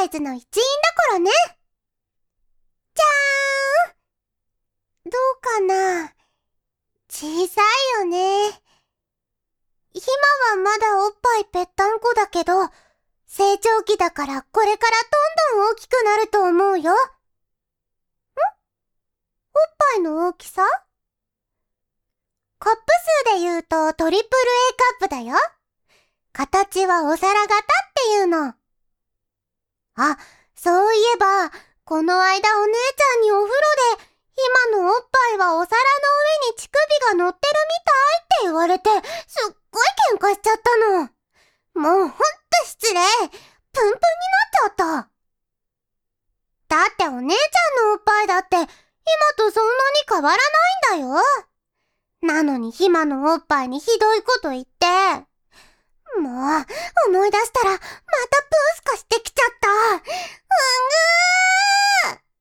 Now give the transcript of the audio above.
イズの一員だからね。じゃーん。どうかな。小さいよね。今はまだおっぱいぺったんこだけど、成長期だからこれからどんどん大きくなると思うよ。おっぱいの大きさ？カップ数で言うとトリプル A カップだよ。形はお皿型っていうの。あ、そういえば、この間お姉ちゃんにお風呂で、今のおっぱいはお皿の上に乳首が乗ってるみたいって言われて、すっごい喧嘩しちゃったの。もうほんと失礼。プンプンになっちゃった。だってお姉ちゃんのおっぱいだって、今とそんなに変わらないんだよ。なのにひまのおっぱいにひどいこと言って。もう、思い出したら、